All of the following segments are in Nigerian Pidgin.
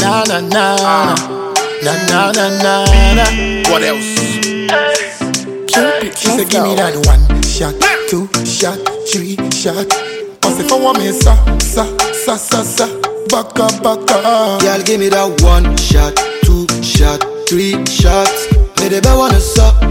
na na na na na na na na. What else? She said give me that 1 shot, 2 shot, 3 shot. I say for 1 minute, sa, baka. Girl, give me that 1 shot, 2 shot, 3 shots. Me the best wanna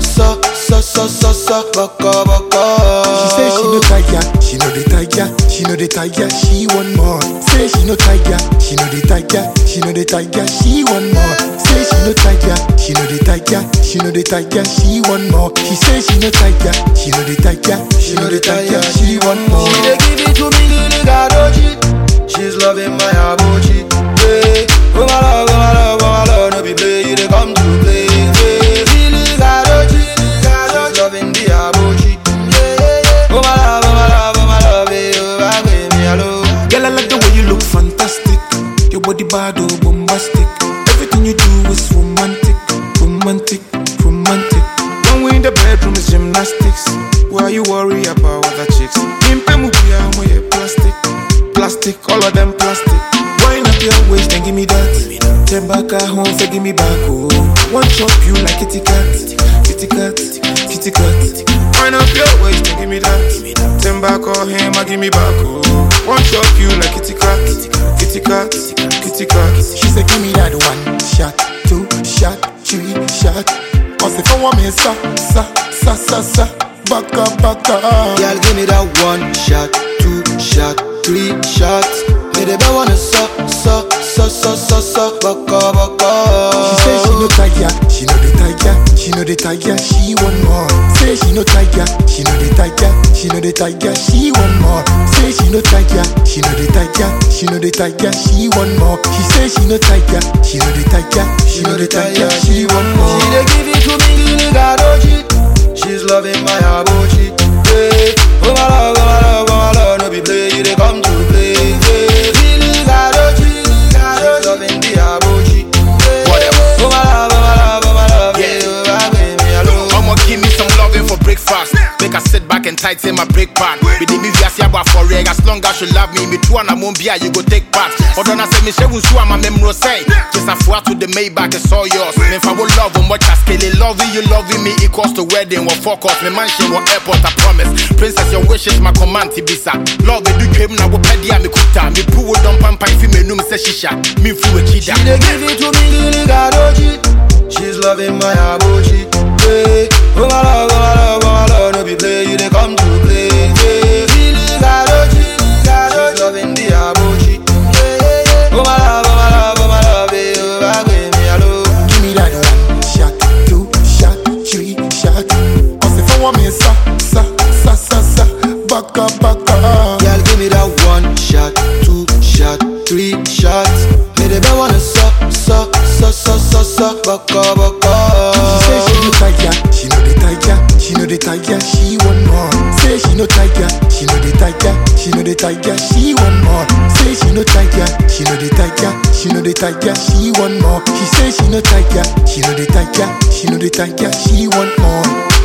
baka. She say she no tiger, she know the tiger, she know the tiger, she want more. Say she no tiger, she know the tiger, she know the tiger, she want more. Say she no tiger, she know the tiger, she know the tiger, she want more. She say she no tiger, she know the tiger, she know the tiger, she want more. She dey give it to me, Lily Gadoji. She's loving my abochi. Yeah. Oh my love, no be play, you dey come to play. Yeah. Lily Gadoji, she's loving the abochi. Yeah. Oh my love, you give me hello. Girl, I like the way you look fantastic. Your body bad, oh, bombastic. Everything you do is romantic. When we in the bedroom is gymnastics. Why you worry about other chicks? Plastic, all of them plastic. Wind up your waist and give me that. Turn back at home, say give me back, oh. One chop you like kitty cat. Wind up your waist and give me that. Turn back on him, I give me back, oh. One chop you like kitty cat. She said give me that 1 shot, 2 shot, 3 shot. I say for 1 minute, sa, baka. Girl, give me that 1 shot, 2 shot, 3 shots. Me the best wanna baka. She say she no tiger, she know the tiger, she know the tiger, she want more. Say she no tiger, she know the tiger, she know the tiger, she want more. Say she no tiger, she know the tiger, she know the tiger, she want more. She say she no tiger, she know the tiger, she know the tiger, she want more. She dey give it to me, Lily Gadoji. She's loving my abochi. Yeah. Oh my love, no be play, you dey come to play. Yeah. Lily Gadoji, she's loving the abochi. Yeah. Oh my love, yeah. You give me hello. I'ma give me some loving for breakfast. Make her sit back and tighten my brake pad. With the movie I see about for reg. As long as you love me, me too and I won't be you go take part. Although I say me she won't sue my memory say. Just a four to the Maybach, it's all yours. Me if I will love on much as scale. Loving you, loving me equals to wedding. What fuck off, me mansion, what airport, I promise. Princess, your wishes, my command, Tibisa. Love it, do came now, what pedia, me kuta. Me poo don't pump, if you me no say shisha. Me flew a cheetah. She dey give it to me, Lily Gadoji. She's loving my abochi. Yeah. Oh my love, no be play, you dey come to play. Yeah. Lily Gadoji, she's loving the abochi. Yeah. Oh my love, you give me hello. Give me that 1 shot, 2 shot, 3 shot. I say for 1 minute, sa, baka. Girl, give me that 1 shot, 2 shot, 3 shots. Me the best wanna baka. She say she no tiger, she know the tiger, she know the tiger, she want more. Say she no tiger, she know the tiger, she know the tiger, she want more. Say she no tiger, she know the tiger, she know the tiger, she want more. She say she no tiger, she know the tiger, she know the tiger, she want more.